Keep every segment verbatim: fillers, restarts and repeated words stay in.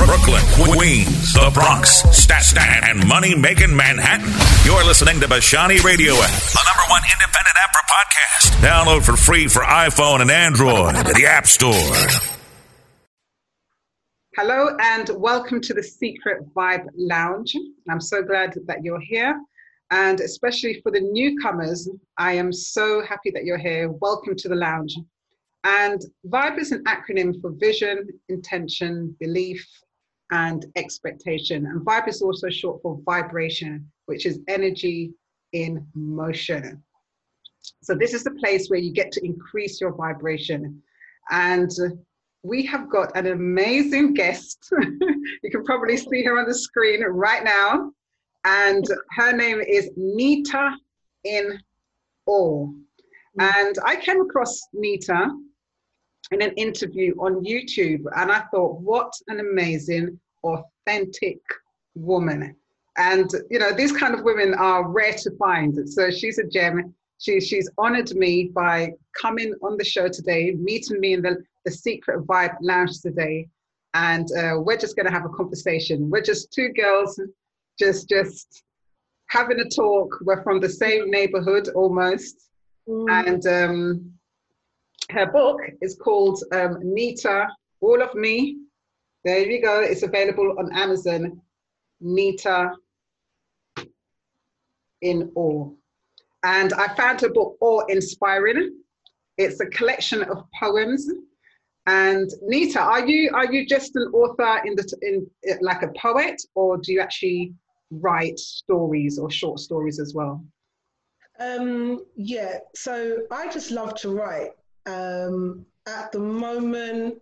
Brooklyn, Queens, the Bronx, Staten, and money-making Manhattan. You're listening to Bashani Radio App, the number one independent app for podcasts. Download for free for iPhone and Android at the App Store. Hello and welcome to the Secret Vibe Lounge. I'm so glad that you're here. And especially for the newcomers, I am so happy that you're here. Welcome to the lounge. And VIBE is an acronym for vision, intention, belief, and expectation. And VIBE is also short for vibration, which is energy in motion. So this is the place where you get to increase your vibration. And we have got an amazing guest. You can probably see her on the screen right now. And her name is Nita in Awe. And I came across Nita in an interview on YouTube, and I thought, what an amazing, authentic woman. And, you know, these kind of women are rare to find. So she's a gem. She, she's honored me by coming on the show today, meeting me in the, the Secret Vibe Lounge today. And uh, we're just going to have a conversation. We're just two girls just, just having a talk. We're from the same neighborhood almost. Mm. And um, her book is called um, Nita, All of Me. There you go. It's available on Amazon. Nita in Awe. And I found her book awe-inspiring. It's a collection of poems. And Nita, are you are you just an author in the in like a poet, or do you actually write stories or short stories as well? Um, yeah. So I just love to write. Um, at the moment,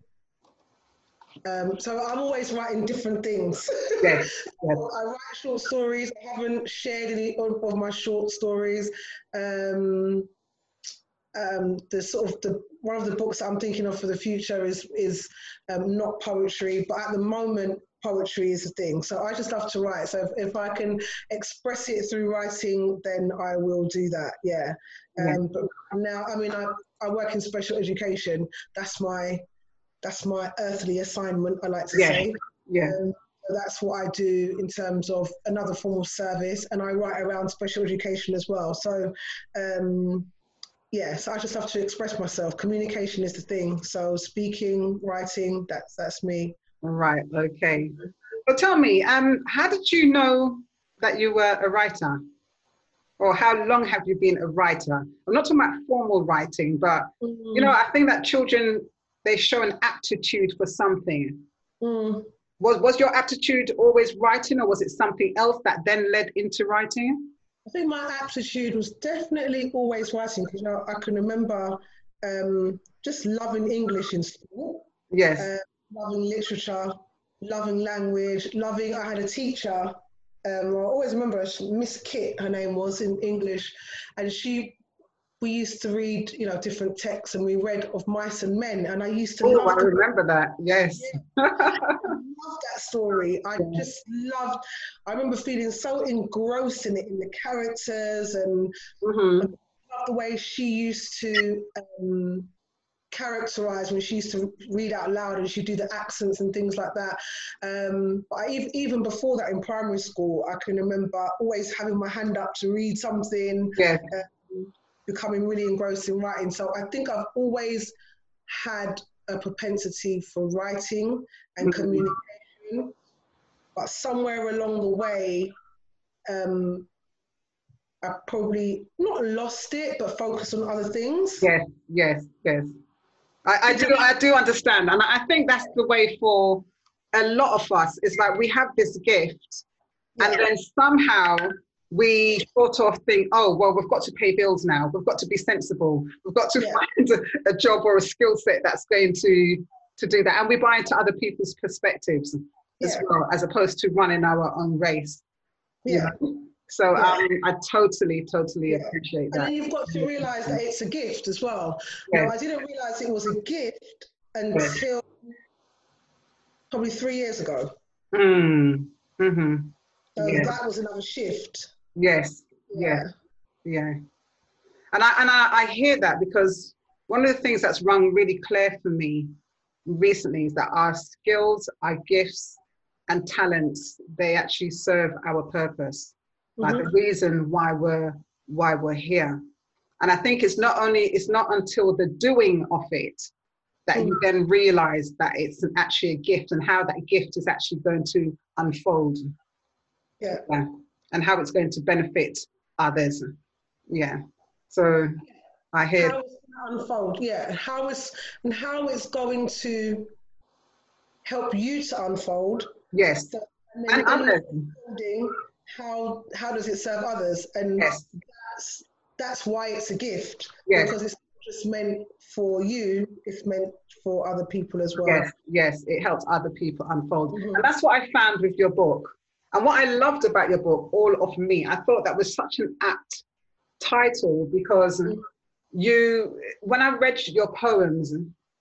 um, so I'm always writing different things. Yes, yes. I write short stories. I haven't shared any of, of my short stories. Um, um, the sort of the one of the books I'm thinking of for the future is is um, not poetry, but at the moment, poetry is a thing. So I just love to write. So if, if I can express it through writing, then I will do that. Yeah. Um, yeah. But now, I mean, I, I work in special education. That's my that's my earthly assignment, I like to yeah. say. Yeah. Um, so that's what I do in terms of another form of service, and I write around special education as well. So, um, yes, I just have to express myself. Communication is the thing. So speaking, writing, that's that's me. Right, okay. Well, tell me, um, how did you know that you were a writer? Or how long have you been a writer? I'm not talking about formal writing, but, mm. you know, I think that children, they show an aptitude for something. Mm. Was, was your aptitude always writing, or was it something else that then led into writing? I think my aptitude was definitely always writing, because, you know, I can remember um, just loving English in school. Yes. Uh, loving literature, loving language, loving, I had a teacher, um, I always remember Miss Kit, her name was, in English, and she, we used to read, you know, different texts, and we read of Mice and Men, and I used to oh, love I the, remember that, yes. I love that story. I yeah. just loved, I remember feeling so engrossed in it, in the characters, and mm-hmm. I loved the way she used to, um, characterize when she used to read out loud, and she'd do the accents and things like that. Um, but I, even before that in primary school, I can remember always having my hand up to read something, yeah. um, becoming really engrossed in writing. So I think I've always had a propensity for writing and mm-hmm. communication, but somewhere along the way, um, I probably not lost it, but focused on other things. Yes, yes, yes. I, I do I do understand, and I think that's the way for a lot of us. It's like we have this gift, yeah. and then somehow we sort of think, oh, well, we've got to pay bills now. We've got to be sensible. We've got to yeah. find a, a job or a skill set that's going to, to do that. And we buy into other people's perspectives yeah. as well, as opposed to running our own race. Yeah. You know? So yeah. um, I totally, totally yeah. appreciate that. And then you've got to realise that it's a gift as well. Yes. Now, I didn't realise it was a gift until yes. probably three years ago. Mm. Mm-hmm. So yes. that was another shift. Yes, yeah, yeah. And I and I, I hear that, because one of the things that's rung really clear for me recently is that our skills, our gifts, and talents, they actually serve our purpose, like Mm-hmm. the reason why we're why we're here. And I think it's not only it's not until the doing of it that Mm. you then realize that it's an, actually a gift, and how that gift is actually going to unfold. Yeah. Yeah. And how it's going to benefit others. Yeah. So I hear. How it's going to unfold, yeah. How it's and how it's going to help you to unfold. Yes. So, and And then in others. unfolding, how how does it serve others? And Yes. that's that's why it's a gift. Yes. Because it's not just meant for you, it's meant for other people as well. Yes, yes, it helps other people unfold. Mhm. And that's what I found with your book. And what I loved about your book, All of Me, I thought that was such an apt title, because Mhm. you, when I read your poems,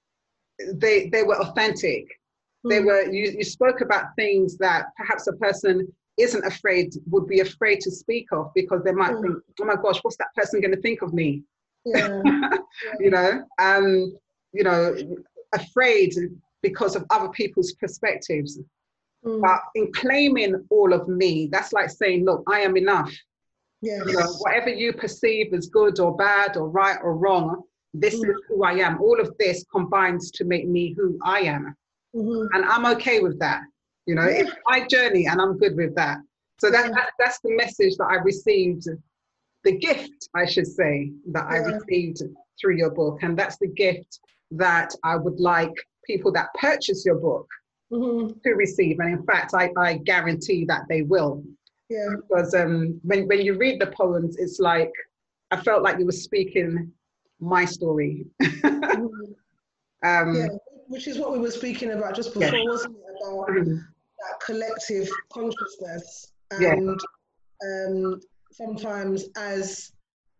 they they were authentic. They Mhm. were, you, you spoke about things that perhaps a person isn't afraid, would be afraid to speak of, because they might Mhm. think, oh my gosh, what's that person going to think of me? Yeah. You know, um, you know, afraid because of other people's perspectives. Mm. But in claiming all of me, that's like saying, look, I am enough. Yes. You know, whatever you perceive as good or bad or right or wrong, this Mm. is who I am. All of this combines to make me who I am. Mhm. And I'm okay with that. You know, Yeah. it's my journey and I'm good with that. So that, Yeah. that that's the message that I received, the gift, I should say, that I Yeah. received through your book. And that's the gift that I would like people that purchase your book Mhm. to receive. And in fact, I, I guarantee that they will. Yeah. Because um, when, when you read the poems, it's like, I felt like you were speaking my story. Mhm. um, Yeah. Which is what we were speaking about just before, yeah. wasn't it? About Mhm. that collective consciousness. Yeah. And um, sometimes as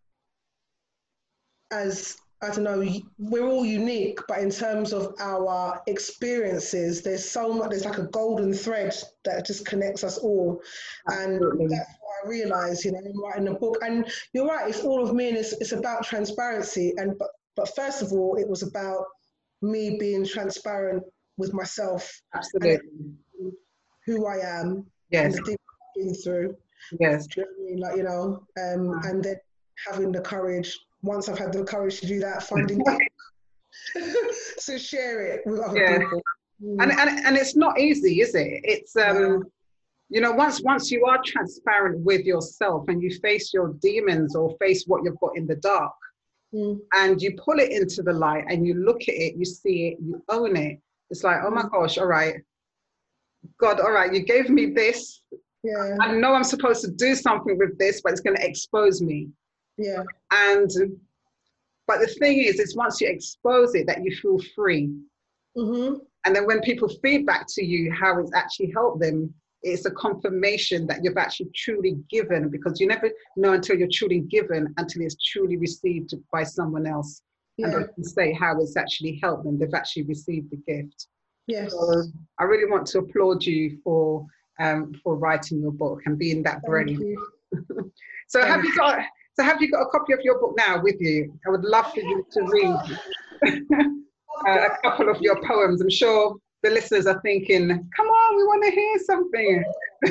as I don't know, we're all unique, but in terms of our experiences, there's so much, there's like a golden thread that just connects us all. Absolutely. And that's what I realized, you know, in writing the book. And you're right, it's all of me, and it's, it's about transparency. And but, but first of all, it was about me being transparent with myself Absolutely. and who I am Yes. and the things I've been through. Yes. Do you know what I mean? Like, you know, um, and then having the courage, once I've had the courage to do that, finding to share it with other Yeah. people. Mm. And, and and it's not easy, is it? It's um, No. you know, once once you are transparent with yourself and you face your demons or face what you've got in the dark, Mm. and you pull it into the light and you look at it, you see it, you own it. It's like, oh my gosh, all right, God, all right, you gave me this. Yeah, I know I'm supposed to do something with this, but it's going to expose me. yeah, And but the thing is, it's once you expose it that you feel free. hmm And then when people feedback to you how it's actually helped them, it's a confirmation that you've actually truly given, because you never know until you're truly given, until it's truly received by someone else. And yeah, they can say how it's actually helped them. They've actually received the gift. yes. So I really want to applaud you for um, for writing your book and being that Thank brave. you. So Thank have you got so have you got a copy of your book now with you? I would love for you to read uh, a couple of your poems. I'm sure the listeners are thinking, come on, we want to hear something.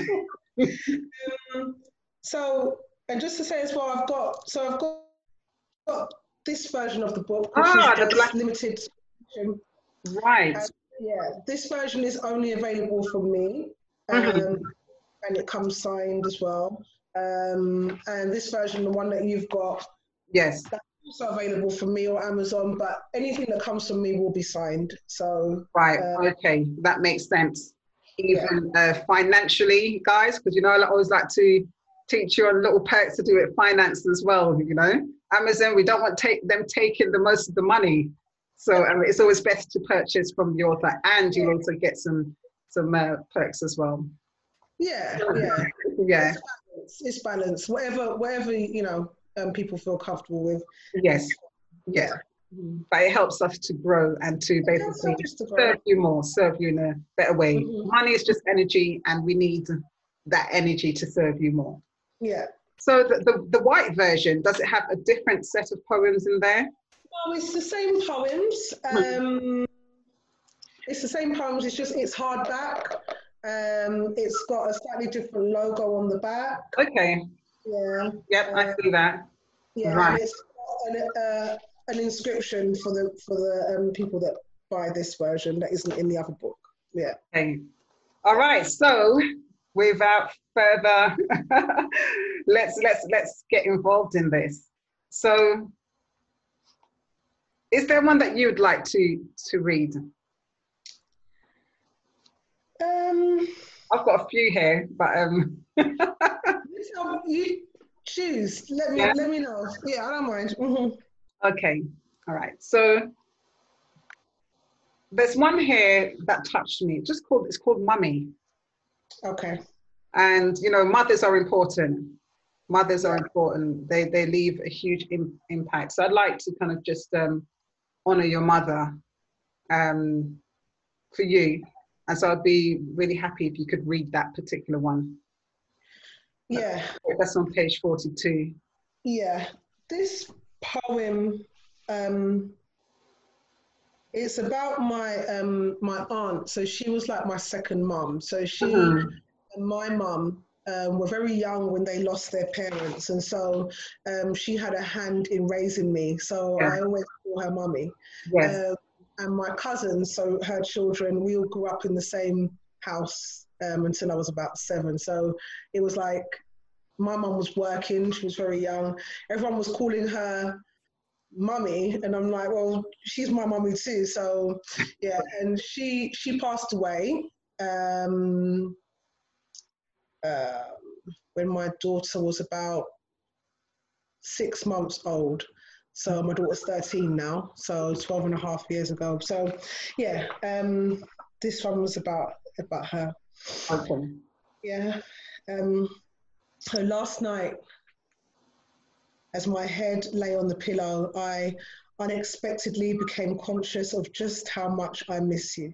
Um, so, and just to say as well, I've got, so I've got, got this version of the book, which Ah, is the the black- limited edition. Right. And, yeah, this version is only available for me, um, Mhm. and it comes signed as well. Um, and this version, the one that you've got, Yes. that's also available for me or Amazon, but anything that comes from me will be signed. So, Right. uh, Okay. That makes sense. Even uh, financially, guys, because you know I always like to teach you on little perks to do it finance as well. You know, Amazon, we don't want take them taking the most of the money, so um, it's always best to purchase from the author, and you'll also get some some uh, perks as well. yeah, yeah. Yeah. It's balance. It's balance. Whatever, whatever you know, um, people feel comfortable with. Yes. Yeah. But it helps us to grow and to It helps basically us to grow. serve you more, serve you in a better way. Mhm. Money is just energy, and we need that energy to serve you more. Yeah. So the, the, the white version, does it have a different set of poems in there? Well, it's the same poems. Um, it's the same poems. It's just it's hardback. Um, it's got a slightly different logo on the back. Okay. Yeah. Yep, I Uh, see that. yeah, Right. and it's got an, uh, an inscription for the for the um, people that buy this version that isn't in the other book. Yeah. Okay. All right. So, without further, let's let's let's get involved in this. So, is there one that you'd like to to read? Um, I've got a few here, but um. you, you choose. Let me Yeah. let me know. Yeah, I don't mind. Mm-hmm. Okay. All right. So there's one here that touched me. Just called. It's called Mummy. Okay. And you know, mothers are important. Mothers Yeah. are important. They they leave a huge im- impact. So I'd like to kind of just um, honor your mother um, for you. And so I'd be really happy if you could read that particular one. Yeah. That's on page forty-two. Yeah. This poem, um, it's about my um my aunt. So she was like my second mum. So she Mhm. and my mum um, were very young when they lost their parents, and so um, she had a hand in raising me. So Yeah. I always call her mummy. Yes. Um, and my cousins, so her children, we all grew up in the same house um, until I was about seven. So it was like my mum was working; she was very young. Everyone was calling her mummy, and I'm like, well, she's my mummy too. So yeah, and she she passed away. Um, uh, when my daughter was about six months old. So my daughter's thirteen now, so twelve and a half years ago. So yeah, um, this one was about about her. Okay. Yeah. Um, so last night, as my head lay on the pillow, I unexpectedly became conscious of just how much I miss you.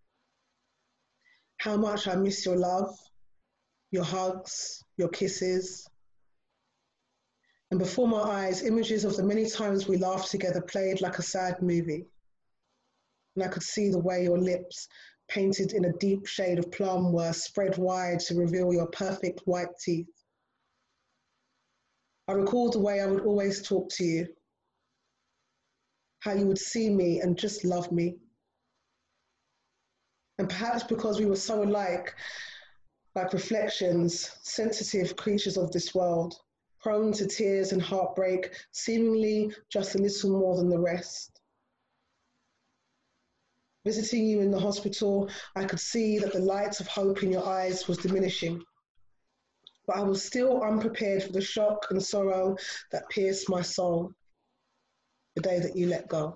How much I miss your love, your hugs, your kisses. And before my eyes, images of the many times we laughed together played like a sad movie. And I could see the way your lips, painted in a deep shade of plum, were spread wide to reveal your perfect white teeth. I recalled the way I would always talk to you, how you would see me and just love me. And perhaps because we were so alike, like reflections, sensitive creatures of this world, prone to tears and heartbreak, seemingly just a little more than the rest. Visiting you in the hospital, I could see that the light of hope in your eyes was diminishing, but I was still unprepared for the shock and sorrow that pierced my soul the day that you let go.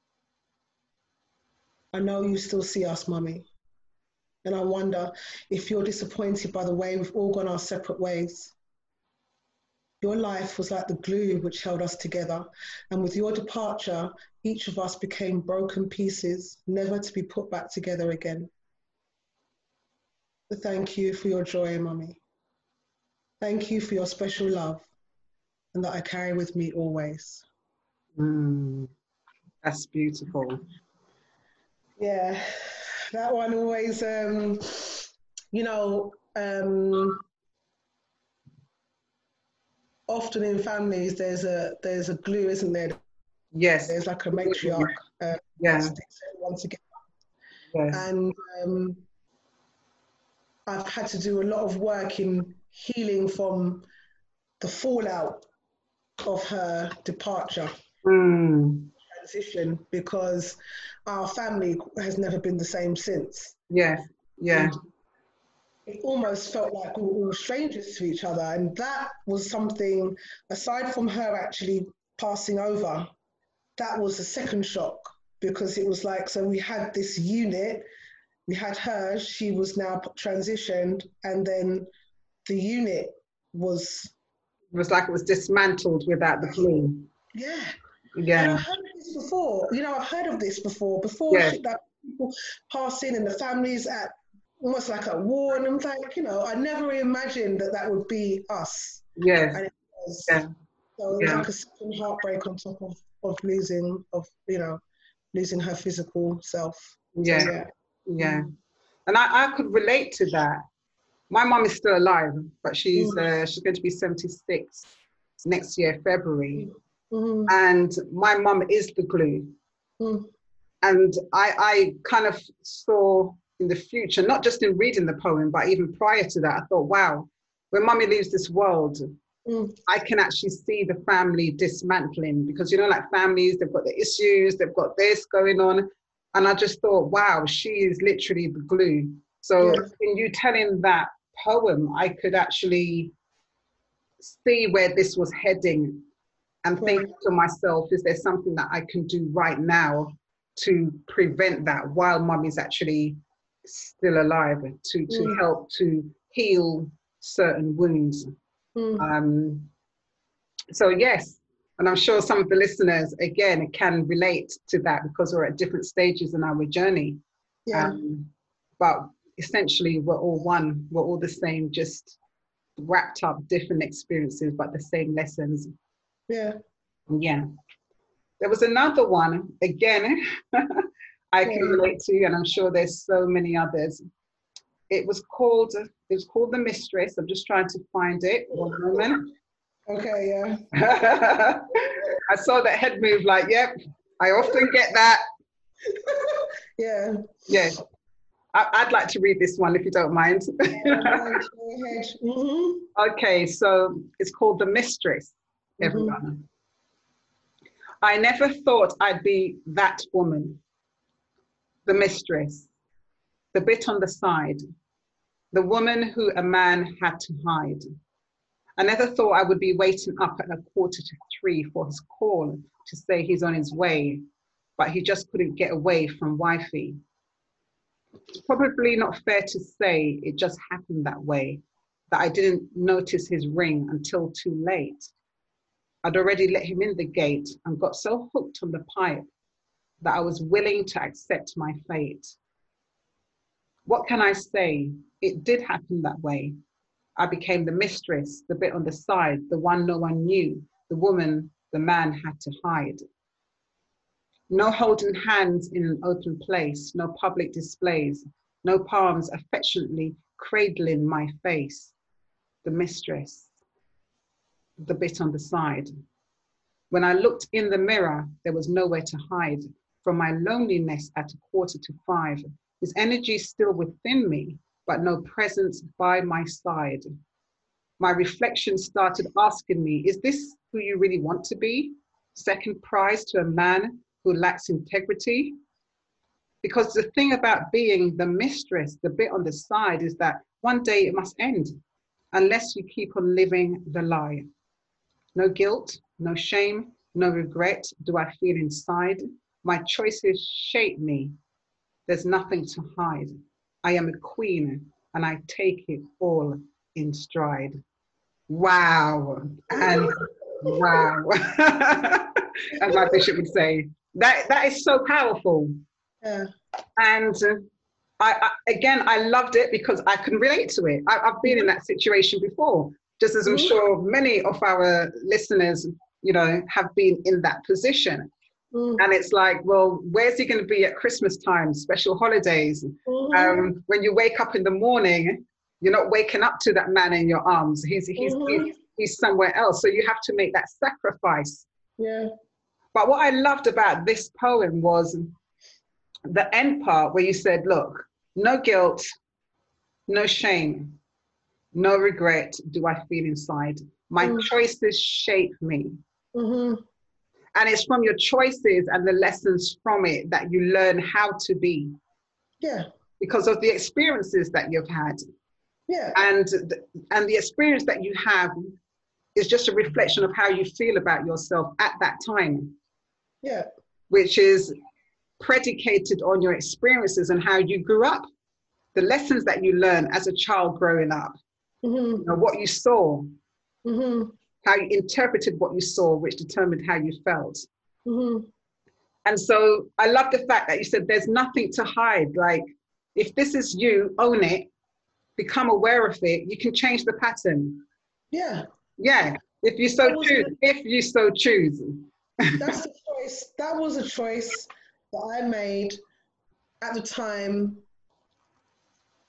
I know you still see us, Mummy, and I wonder if you're disappointed by the way we've all gone our separate ways. Your life was like the glue which held us together, and with your departure, each of us became broken pieces, never to be put back together again. But thank you for your joy, Mummy. Thank you for your special love, and that I carry with me always. Mm, that's beautiful. Yeah, that one always, um, you know, um, often in families there's a there's a glue, isn't there? Yes. There's like a matriarch uh, Yeah. that sticks everyone together. Yes. And um, I've had to do a lot of work in healing from the fallout of her departure, Mm, transition, because our family has never been the same since. yes. Yeah. And it almost felt like we were all strangers to each other. And that was something, aside from her actually passing over, that was the second shock, because it was like, so we had this unit, we had her, she was now transitioned, and then the unit was. It was like it was dismantled without the glue. Yeah. Yeah. And I've heard of this before. You know, I've heard of this before. Before Yes. she, like, people passing and the families at almost like a war. And I'm like, you know, I never imagined that that would be us. Yes. And it was. Yeah. So it was Yeah. like a second heartbreak on top of, of losing, of, you know, losing her physical self. Yeah. So, yeah. Yeah. And I, I could relate to that. My mum is still alive, but she's Mm. uh, she's going to be seventy-six next year, February. Mm. And my mum is the glue. Mm. And I, I kind of saw in the future, not just in reading the poem, but even prior to that, I thought, wow, when mummy leaves this world, Mm. I can actually see the family dismantling, because, you know, like families, they've got the issues, they've got this going on. And I just thought, wow, she is literally the glue. So Yeah. in you telling that poem, I could actually see where this was heading and think Right. to myself, is there something that I can do right now to prevent that while mummy's actually still alive, to, to Mm. help to heal certain wounds. Mm. Um, so yes, and I'm sure some of the listeners, again, can relate to that because we're at different stages in our journey. Yeah. Um, but essentially, we're all one, we're all the same, just wrapped up different experiences, but the same lessons. Yeah. Yeah. There was another one, again, I can Yeah. relate to, and I'm sure there's so many others. It was called, it was called The Mistress. I'm just trying to find it. One moment. Okay. Yeah. I saw that head move like, yep, I often get that. Yeah. Yeah. I, I'd like to read this one if you don't mind. Go ahead. Mm-hmm. Okay, so it's called The Mistress, everyone. Mm-hmm. I never thought I'd be that woman, the mistress, the bit on the side, the woman who a man had to hide. I never thought I would be waiting up at a quarter to three for his call to say he's on his way, but he just couldn't get away from wifey. It's probably not fair to say it just happened that way, that I didn't notice his ring until too late. I'd already let him in the gate and got so hooked on the pipe that I was willing to accept my fate. What can I say? It did happen that way. I became the mistress, the bit on the side, the one no one knew, the woman the man had to hide. No holding hands in an open place, no public displays, no palms affectionately cradling my face. The mistress, the bit on the side. When I looked in the mirror, there was nowhere to hide from my loneliness at a quarter to five. His energy still within me, but no presence by my side. My reflection started asking me, is this who you really want to be? Second prize to a man who lacks integrity? Because the thing about being the mistress, the bit on the side, is that one day it must end unless you keep on living the lie. No guilt, no shame, no regret do I feel inside. My choices shape me. There's nothing to hide. I am a queen and I take it all in stride. Wow. And wow. As my bishop would say, that, that is so powerful. Yeah. And uh, I, I, again, I loved it because I can relate to it. I, I've been in that situation before, just as I'm Mhm. sure many of our listeners, you know, have been in that position. Mm. And it's like, well, where's he going to be at Christmas time, special holidays? Mhm. Um, when you wake up in the morning, you're not waking up to that man in your arms. He's, he's, Mhm. he's, he's somewhere else. So you have to make that sacrifice. Yeah. But what I loved about this poem was the end part where you said, look, no guilt, no shame, no regret do I feel inside. My Mm. choices shape me. Mm-hmm. And it's from your choices and the lessons from it that you learn how to be Yeah. because of the experiences that you've had. Yeah. And, th- and the experience that you have is just a reflection of how you feel about yourself at that time, Yeah. which is predicated on your experiences and how you grew up, the lessons that you learned as a child growing up, Mm-hmm. you know, what you saw, Mm-hmm. how you interpreted what you saw, which determined how you felt. Mm-hmm. And so I love the fact that you said there's nothing to hide. Like, if this is you, own it, become aware of it, you can change the pattern. Yeah. Yeah, if you so That was choose, the- if you so choose. That's the choice. That was a choice that I made at the time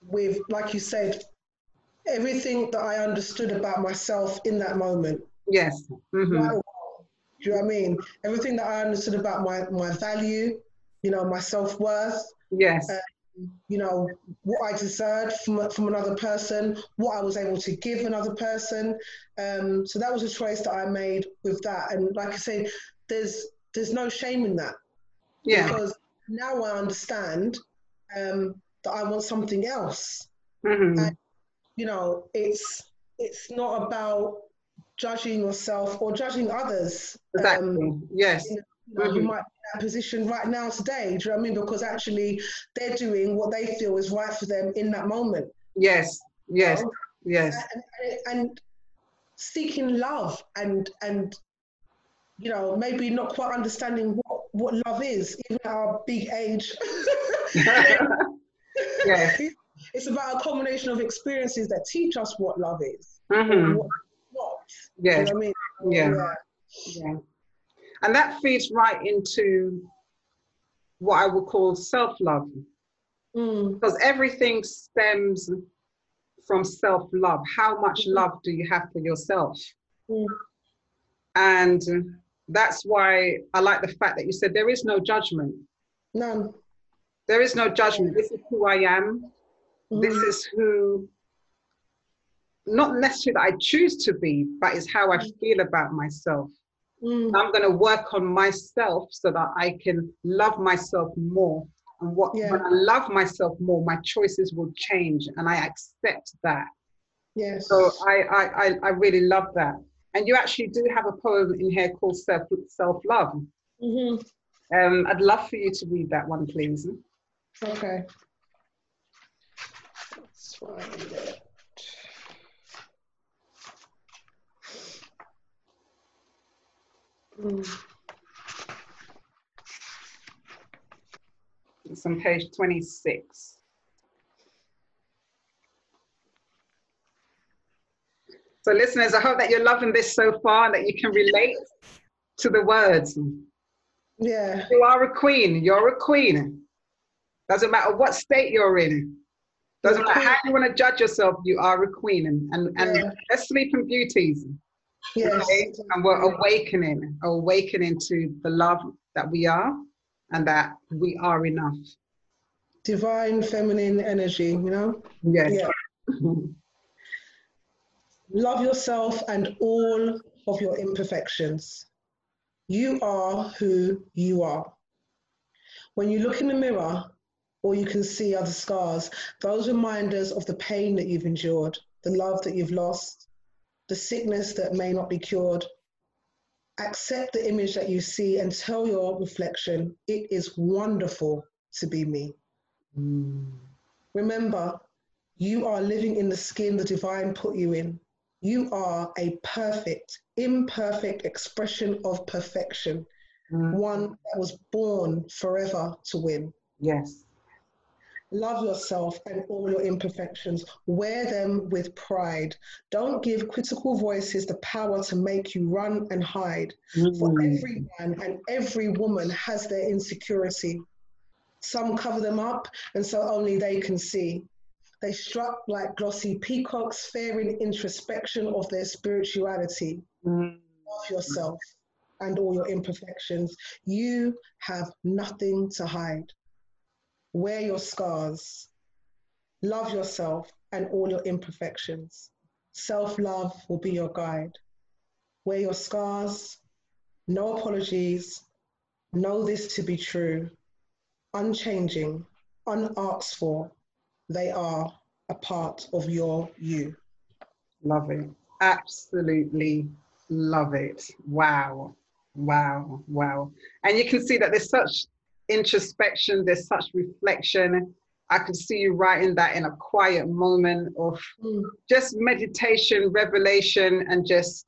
with, like you said, everything that I understood about myself in that moment. Yes. Mm-hmm. Right or wrong. Do you know what I mean? Everything that I understood about my, my value, you know, my self-worth, Yes. uh, you know, what I deserved from, from another person, what I was able to give another person. Um, so that was a choice that I made with that. And like I say, there's there's no shame in that. Yeah. Because now I understand um, that I want something else. Mm-hmm. And, you know, it's it's not about judging yourself or judging others. Exactly. Um, Yes. you know, Mm-hmm. who might be in that position right now today. Do you know what I mean? Because actually they're doing what they feel is right for them in that moment. Yes. Yes. You know? Yes. And, and, and seeking love and and you know, maybe not quite understanding what, what love is, even at our big age. Yes. It's about a combination of experiences that teach us what love is, Mm-hmm. or what not. Yes. Do you know what I mean? Yeah. Yeah. Yeah. And that feeds right into what I would call self-love. Mm. Because everything stems from self-love. How much love do you have for yourself? Mm. And that's why I like the fact that you said there is no judgment. None. There is no judgment. This is who I am. Mm. This is who, not necessarily that I choose to be, but it's how I feel about myself. Mm. I'm going to work on myself so that I can love myself more. And what, yeah. when I love myself more, my choices will change, and I accept that. Yes. So I, I, I really love that. And you actually do have a poem in here called Self, Self-Love. Mm-hmm. Um, I'd love for you to read that one, please. Okay. Let's find it. Mm. It's on page twenty-six. So listeners, I hope that you're loving this so far and that you can relate to the words. Yeah. You are a queen. You're a queen. Doesn't matter what state you're in. Doesn't matter how you want to judge yourself, you are a queen. And, and, and yeah. let's sleeping beauties. Yes. Okay? And we're awakening, awakening to the love that we are and that we are enough. Divine feminine energy, you know? Yes. Yeah. Love yourself and all of your imperfections. You are who you are. When you look in the mirror, all you can see are the scars, those reminders of the pain that you've endured, the love that you've lost, the sickness that may not be cured. Accept the image that you see and tell your reflection, it is wonderful to be me. Mm. Remember, you are living in the skin the divine put you in. You are a perfect, imperfect expression of perfection, mm. one that was born forever to win. Yes. Love yourself and all your imperfections. Wear them with pride. Don't give critical voices the power to make you run and hide. Mm. For every man and every woman has their insecurity. Some cover them up, and so only they can see. They strut like glossy peacocks, fearing introspection of their spirituality. Mm. Love yourself and all your imperfections. You have nothing to hide. Wear your scars. Love yourself and all your imperfections. Self-love will be your guide. Wear your scars. No apologies. Know this to be true. Unchanging, unasked for. They are a part of your you. Love it. Absolutely love it. Wow. Wow. Wow. And you can see that there's such introspection, there's such reflection. I could see you writing that in a quiet moment of mm. just meditation, revelation, and just,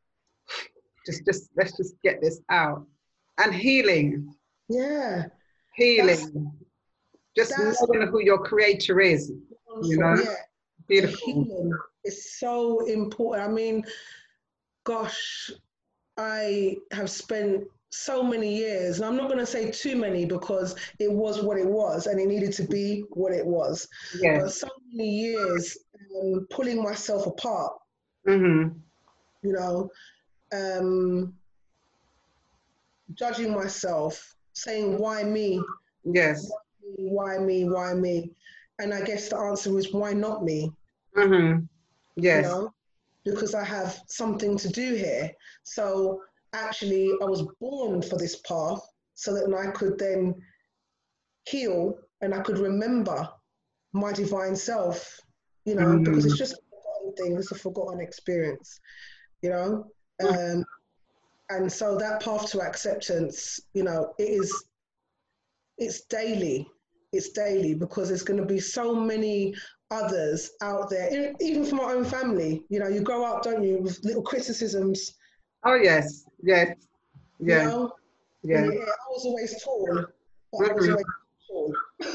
just, just, let's just get this out. And healing. Yeah. Healing. That's, just knowing who your creator is. You know? Yeah. Beautiful. Healing is so important. I mean, gosh, I have spent so many years, and I'm not going to say too many because it was what it was and it needed to be what it was. Yes. But so many years um, pulling myself apart, Mm-hmm. you know, um, judging myself, saying, why me? Yes. Why me? Why me? And I guess the answer is, why not me? Mm-hmm. Yes. You know, because I have something to do here. So actually, I was born for this path so that I could then heal and I could remember my divine self, you know, Mm-hmm. because it's just a forgotten thing, it's a forgotten experience, you know. Um, and so that path to acceptance, you know, it is, it's daily. It's daily because there's going to be so many others out there, even from our own family. You know, you grow up, don't you, with little criticisms. Oh, yes. Yes. Yeah. You know? Yeah. Yeah, I was always tall, but Mm-hmm. I was always tall.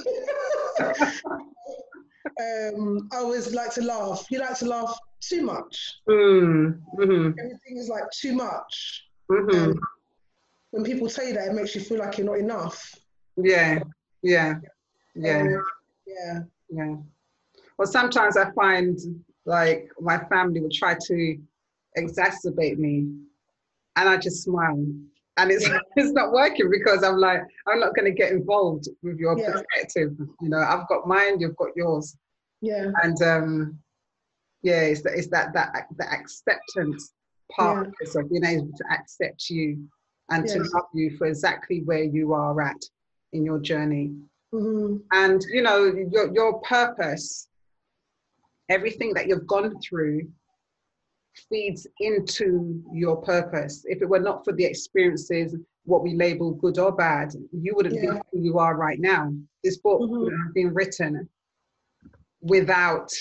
um, I always like to laugh. You like to laugh too much. Mm-hmm. Everything is like too much. Mm-hmm. And when people tell you that, it makes you feel like you're not enough. Yeah. Yeah. Yeah. Um, yeah. Yeah. Well, sometimes I find like my family would try to exacerbate me, and I just smile, and it's it's not working because I'm like, I'm not going to get involved with your Yeah. perspective. You know, I've got mine, you've got yours, Yeah. and um, yeah, it's that it's that that the acceptance part Yeah. of this, of being able to accept you and to Yes. love you for exactly where you are at in your journey. Mm-hmm. And you know, your your purpose, everything that you've gone through feeds into your purpose. If it were not for the experiences, what we label good or bad, you wouldn't Yeah. be who you are right now. This book Mm-hmm. wouldn't have been written without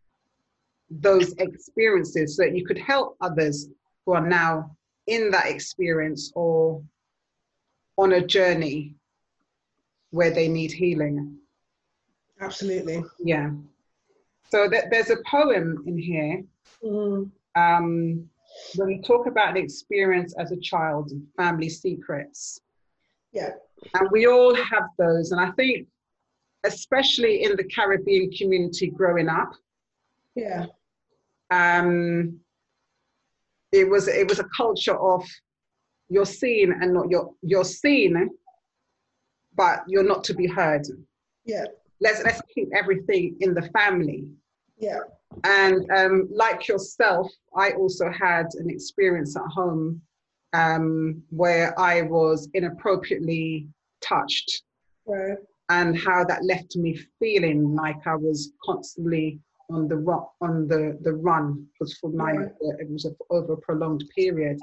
those experiences, so that you could help others who are now in that experience or on a journey where they need healing. Absolutely. Yeah. So th- there's a poem in here. Mm-hmm. Um, when we talk about an experience as a child, family secrets. Yeah. And we all have those. And I think, especially in the Caribbean community growing up, Yeah. um, it was it was a culture of you're seen and not you're you're seen, but you're not to be heard. Yeah. Let's let's keep everything in the family. Yeah. And um, like yourself, I also had an experience at home um, where I was inappropriately touched, Right. and how that left me feeling like I was constantly on the run, on the, the run, because for my, Right. it was a, over a prolonged period.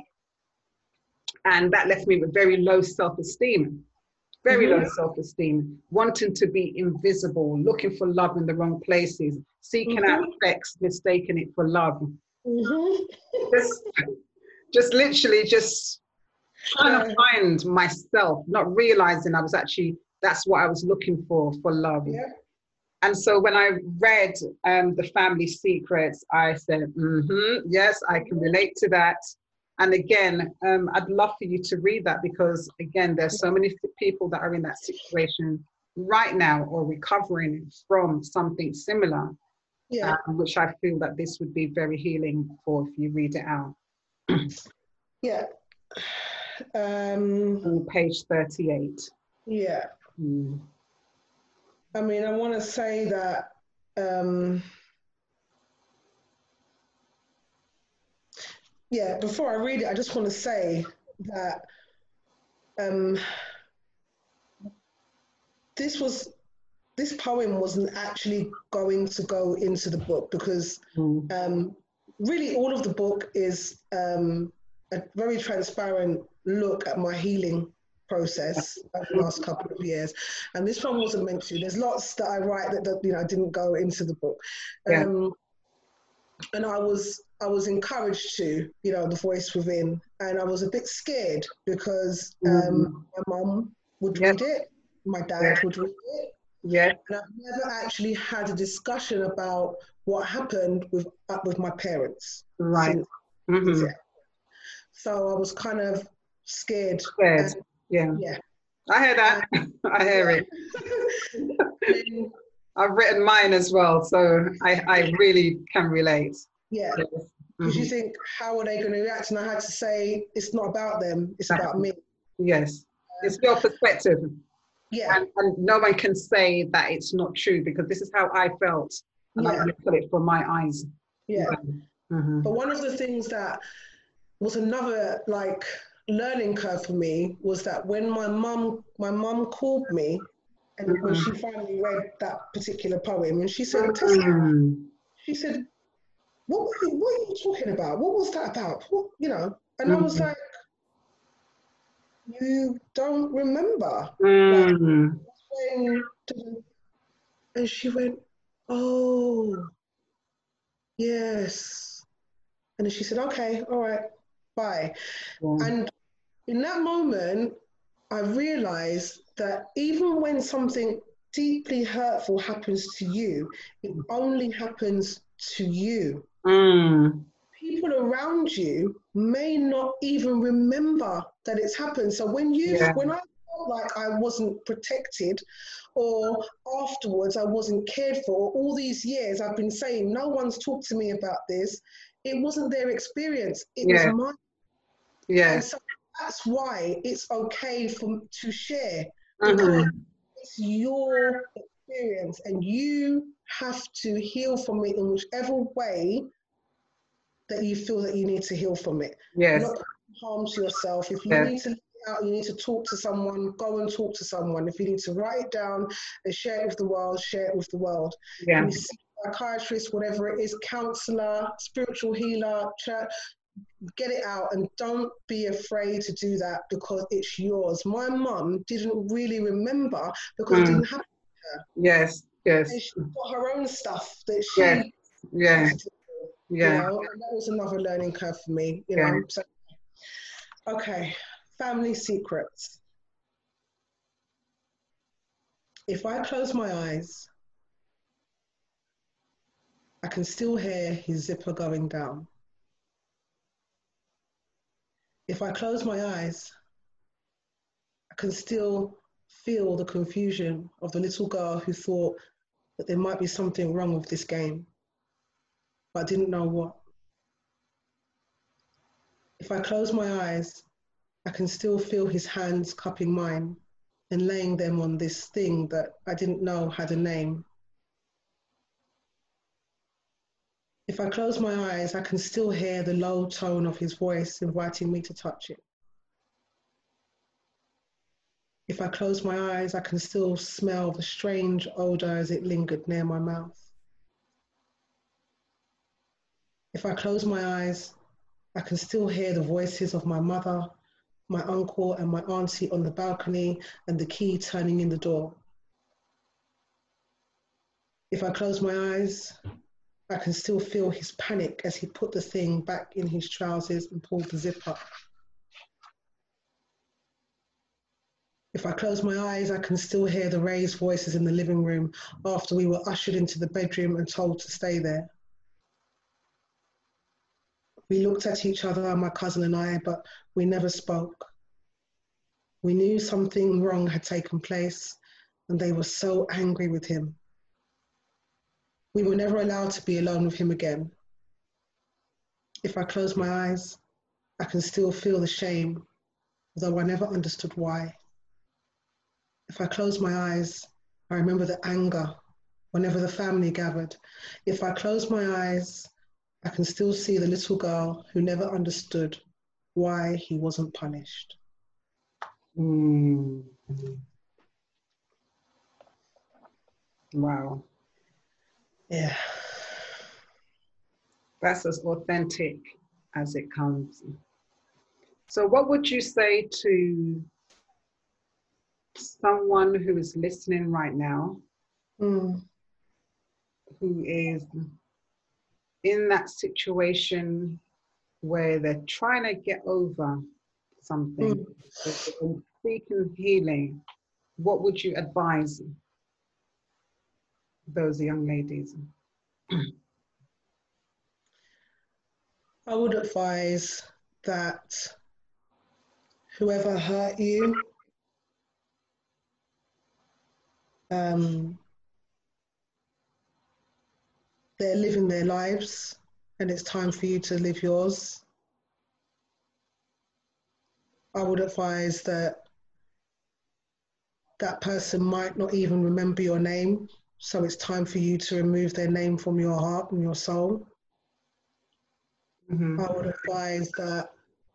And that left me with very low self-esteem. Very Mm-hmm. low self-esteem, wanting to be invisible, looking for love in the wrong places, seeking Mm-hmm. out sex, mistaking it for love. Mm-hmm. Just, just literally just trying Yeah. to find myself, not realizing I was actually, that's what I was looking for, for love. Yeah. And so when I read um, The Family Secrets, I said, mm-hmm, yes, I can relate to that. And again, um, I'd love for you to read that, because again, there's so many people that are in that situation right now or recovering from something similar, Yeah. um, which I feel that this would be very healing for if you read it out. Yeah. Um, On page thirty-eight. yeah. Mm. I mean, I want to say that um, yeah, before I read it, I just want to say that um, this was this poem wasn't actually going to go into the book, because Mm. um, really all of the book is um, a very transparent look at my healing process over the last couple of years, and this one wasn't meant to. There's lots that I write that, that you know didn't go into the book, Yeah. um, and I was I was encouraged to, you know, the voice within, and I was a bit scared because um, Mm. my mum would Yeah. read it, my dad Yeah. would read it, Yeah. and I've never actually had a discussion about what happened with uh, with my parents Right. since, Mm-hmm. since it. So I was kind of scared. Scared. And, Yeah. yeah. I hear that. Um, I hear yeah. it. I've written mine as well, so I, I really can relate. Yeah. Because mm-hmm. you think, how are they going to react? And I had to say, it's not about them, it's about me. Yes. Um, it's your perspective. Yeah. And, and no one can say that it's not true, because this is how I felt. And yeah. I'm going to put it from my eyes. Yeah. Mm-hmm. But one of the things that was another like learning curve for me was that when my mum my mum called me, and mm-hmm. when she finally read that particular poem, and she said, mm-hmm. she said, what were, you, what are you talking about? What was that about? What, you know? And mm-hmm. I was like, you don't remember? Mm-hmm. Like, when, and she went, oh, yes. And then she said, okay, all right, bye. Yeah. And in that moment, I realized that even when something deeply hurtful happens to you, it only happens to you. Mm. People around you may not even remember that it's happened. So when you, yeah. when I felt like I wasn't protected, or afterwards I wasn't cared for, all these years I've been saying, no one's talked to me about this. It wasn't their experience. It yeah. was mine. Yeah. And so that's why it's okay for to share, because mm-hmm. it's your experience, and you have to heal from it in whichever way that you feel that you need to heal from it. Yes. Not harm to yourself. If you yes. need to let it out, you need to talk to someone, go and talk to someone. If you need to write it down and share it with the world, share it with the world. Yeah. You see a psychiatrist, whatever it is, counselor, spiritual healer, church, get it out, and don't be afraid to do that, because it's yours. My mum didn't really remember because mm. it didn't happen to her. Yes, yes. And she's got her own stuff that she yes. yeah. has to do, yeah. You know? And that was another learning curve for me, you yeah. know. So, okay, family secrets. If I close my eyes, I can still hear his zipper going down. If I close my eyes, I can still feel the confusion of the little girl who thought that there might be something wrong with this game, but didn't know what. If I close my eyes, I can still feel his hands cupping mine and laying them on this thing that I didn't know had a name. If I close my eyes, I can still hear the low tone of his voice inviting me to touch it. If I close my eyes, I can still smell the strange odor as it lingered near my mouth. If I close my eyes, I can still hear the voices of my mother, my uncle, and my auntie on the balcony, and the key turning in the door. If I close my eyes, I can still feel his panic as he put the thing back in his trousers and pulled the zip up. If I close my eyes, I can still hear the raised voices in the living room after we were ushered into the bedroom and told to stay there. We looked at each other, my cousin and I, but we never spoke. We knew something wrong had taken place, and they were so angry with him. We were never allowed to be alone with him again. If I close my eyes, I can still feel the shame, though I never understood why. If I close my eyes, I remember the anger whenever the family gathered. If I close my eyes, I can still see the little girl who never understood why he wasn't punished. Mm. Wow. Yeah. That's as authentic as it comes. So what would you say to someone who is listening right now, mm. who is in that situation where they're trying to get over something, mm. seeking healing? What would you advise those young ladies? I would advise that whoever hurt you, um, they're living their lives and it's time for you to live yours. I would advise that that person might not even remember your name, so it's time for you to remove their name from your heart and your soul. Mm-hmm. I would advise that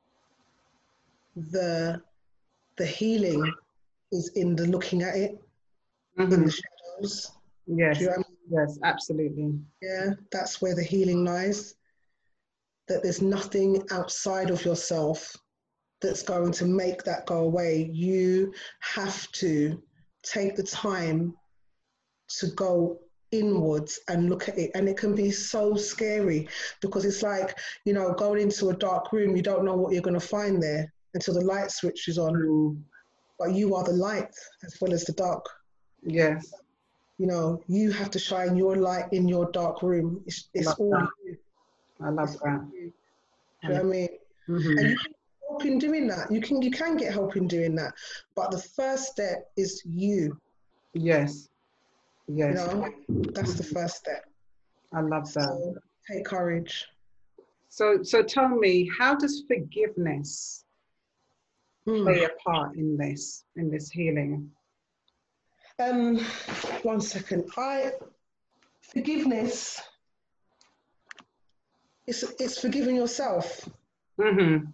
the the healing is in the looking at it, Mm-hmm. in the shadows. Yes, Do you know what I mean? yes, absolutely. Yeah, that's where the healing lies. That there's nothing outside of yourself that's going to make that go away. You have to take the time to go inwards and look at it. And it can be so scary because it's like, you know, going into a dark room, you don't know what you're going to find there until the light switches on. Mm. But you are the light as well as the dark. Yes. You know, you have to shine your light in your dark room. It's, it's Love all that. you. I love It's that. all you. Do you know what I mean? Mm-hmm. And you can get help in doing that. You can you can get help in doing that. But the first step is you. Yes. Yes. You know, that's the first step. I love that. So take courage. So, so tell me, how does forgiveness Mm. play a part in this, in this healing? Um, one second. I forgiveness. It's it's forgiving yourself Mm-hmm.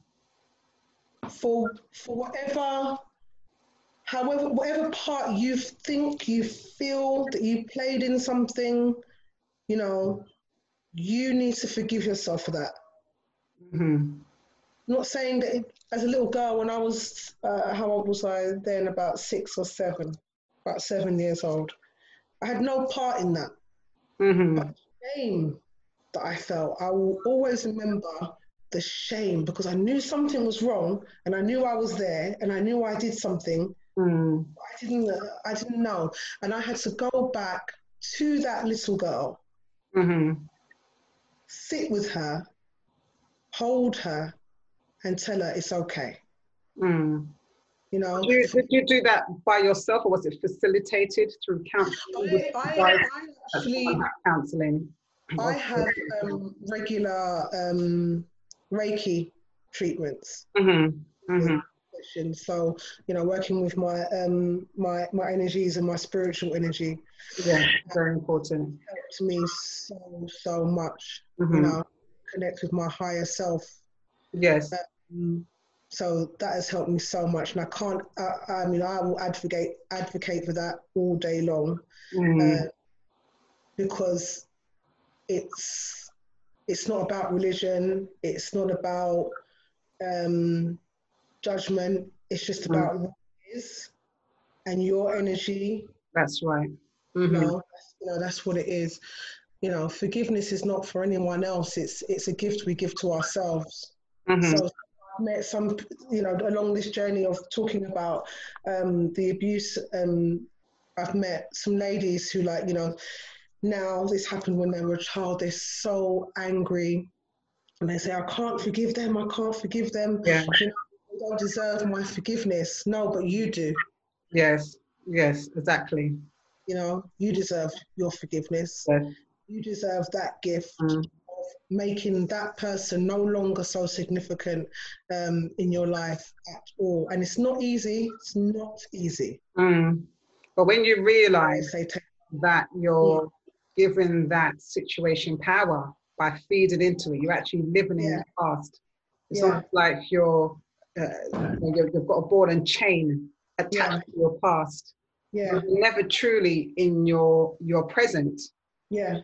for for whatever, however, whatever part you think you feel that you played in something. You know, you need to forgive yourself for that. Mm-hmm. I'm not saying that it, as a little girl, when I was, uh, how old was I then? About six or seven, about seven years old. I had no part in that. Mm-hmm. But the shame that I felt, I will always remember the shame because I knew something was wrong and I knew I was there and I knew I did something. Mm. I didn't, I didn't know. And I had to go back to that little girl, Mm-hmm. sit with her, hold her, and tell her it's okay. Mm. You know, Did you, did you do that by yourself, or was it facilitated through counselling? I, I, I actually, counselling. I have um, regular um, Reiki treatments. Mm-hmm. Mm-hmm. So, you know, working with my um, my my energies and my spiritual energy. Yeah, very important. Helped me so so much. Mm-hmm. You know, connect with my higher self. Yes. Um, so that has helped me so much, and I can't. I, I mean, I will advocate advocate for that all day long, Mm. uh, because it's it's not about religion. It's not about um, judgment. It's just Mm. about what it is and your energy. That's right. Mm-hmm. You know, that's, you know, that's what it is. You know, forgiveness is not for anyone else. It's it's a gift we give to ourselves. Mm-hmm. So I've met some, you know, along this journey of talking about um, the abuse. Um, I've met some ladies who, like, you know, now this happened when they were a child. They're so angry, and they say, "I can't forgive them. I can't forgive them. Yeah. You know, they don't deserve my forgiveness." No, but you do. Yes. Yes. Exactly. You know, you deserve your forgiveness. Yes. You deserve that gift Mm. of making that person no longer so significant um, in your life at all. And it's not easy. It's not easy. Mm. But when you realize They take, that you're giving that situation power by feeding into it, you're actually living in yeah. the past. It's Yeah. not like you're, uh, you're, you've got a ball and chain attached Yeah. to your past. Yeah. You're never truly in your your present. Yeah.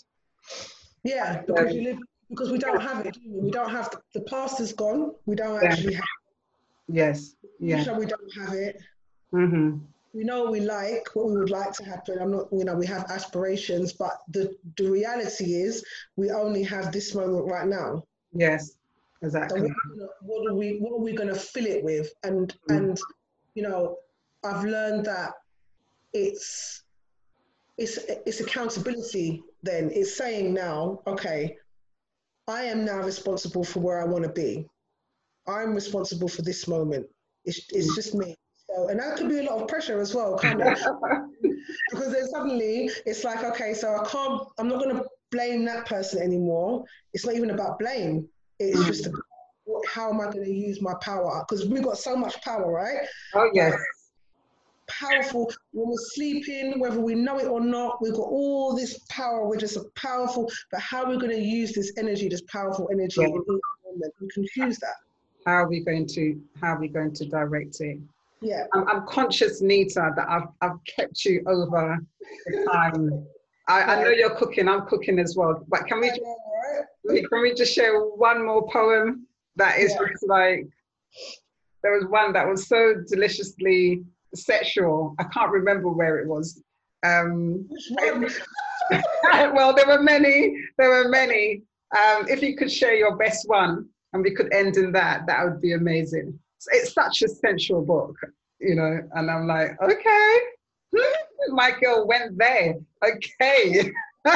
Yeah, because you live, because we don't have it. Do we? we don't have the, the past is gone. We don't Yeah. actually have Yes. it. Yeah. So we don't have it. Mm-hmm. We know what we like, what we would like to happen. I'm not, you know, we have aspirations, but the the reality is we only have this moment right now. Yes. So Exactly. what, are we gonna- what are we what are we going to fill it with? And Mm. and you know, I've learned that it's it's it's accountability. Then it's saying now, okay, I am now responsible for where I want to be. I'm responsible for this moment. It's, it's just me. So, and that could be a lot of pressure as well, can't it? Because then suddenly it's like, okay, so I can't, I'm not going to blame that person anymore. It's not even about blame. It's mm. just about how am I going to use my power? Because we've got so much power, right? Oh, yes. Like, powerful. When we're sleeping, whether we know it or not, we've got all this power. We're just a powerful, but how are we going to use this energy, this powerful energy yeah. in each moment? We confuse that. How are we going to, how are we going to direct it? Yeah. I'm, I'm conscious, Nita, that I've, I've kept you over the time. I, I know you're cooking, I'm cooking as well. But can we, just, can we just share one more poem that is yeah. just like, there was one that was so deliciously sexual. I can't remember where it was. Um, well, there were many, there were many. Um, if you could share your best one and we could end in that, that would be amazing. It's such a sensual book, you know, and I'm like, okay, my girl went there. Okay.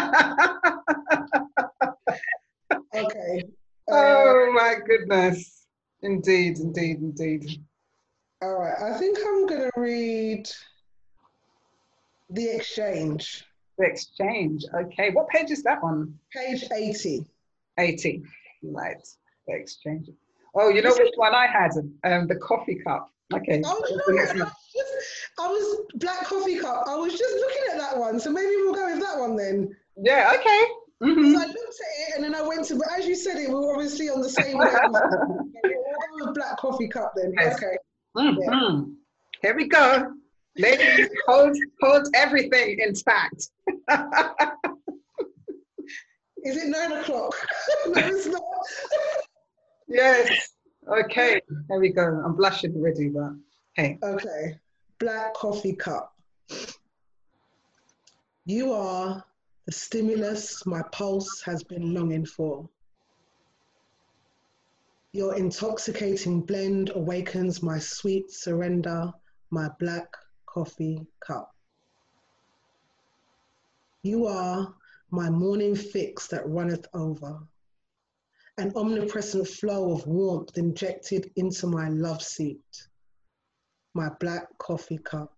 Okay. Uh, oh my goodness. Indeed, indeed, indeed. All right. I think I'm going to read The Exchange. The Exchange. Okay. What page is that on? Page eighty. eighty. Right. The Exchange. Oh, you know which one I had? Um, the coffee cup. Okay. Oh, no, I, was just, I was Black Coffee Cup. I was just looking at that one. So maybe we'll go with that one then. Yeah, okay. Mm-hmm. So I looked at it and then I went to, but as you said it, we were obviously on the same level. We'll go with Black Coffee Cup then. Yes. Okay. Mm-hmm. Yeah. Here we go. Ladies, hold, hold everything intact. Is it nine o'clock? No, it's not. Yes. Okay. There we go. I'm blushing already, but hey. Okay. Black Coffee Cup. You are the stimulus my pulse has been longing for. Your intoxicating blend awakens my sweet surrender, my black coffee cup. You are my morning fix that runneth over, an omnipresent flow of warmth injected into my love seat, my black coffee cup.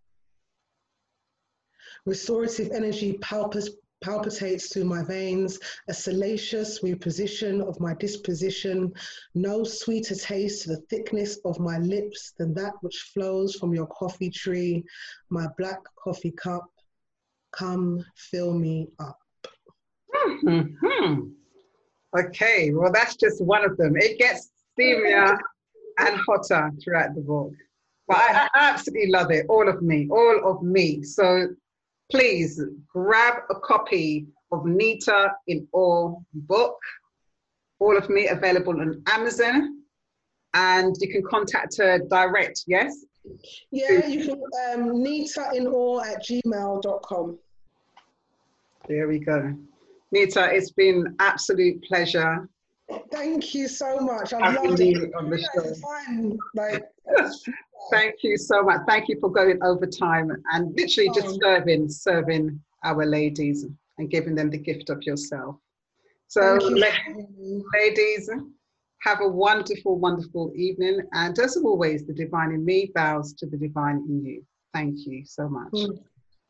Restorative energy palpitates palpitates through my veins, a salacious reposition of my disposition, no sweeter taste to the thickness of my lips than that which flows from your coffee tree, my black coffee cup. Come fill me up. Mm-hmm. Okay, well, that's just one of them. It gets steamier and hotter throughout the book. But I, I absolutely love it, all of me, all of me. So please grab a copy of Nita in Awe book, all of me, available on Amazon, and you can contact her direct, yes? Yeah, you can, um, Nita in Awe at gmail dot com. There we go. Nita, it's been absolute pleasure. Thank you so much. I've loved it. On the show. Fun. Like, thank you so much. Thank you for going over time and literally just serving, serving our ladies and giving them the gift of yourself. So, la- ladies, have a wonderful, wonderful evening. And as always, the divine in me bows to the divine in you. Thank you so much. Mm.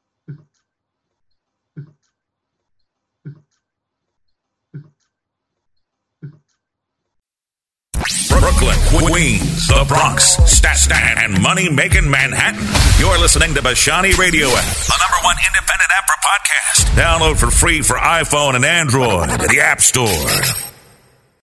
Brooklyn, Queens, the Bronx, Staten, and money-making Manhattan. You're listening to Bashani Radio App, the number one independent app for podcasts. Download for free for iPhone and Android at the App Store.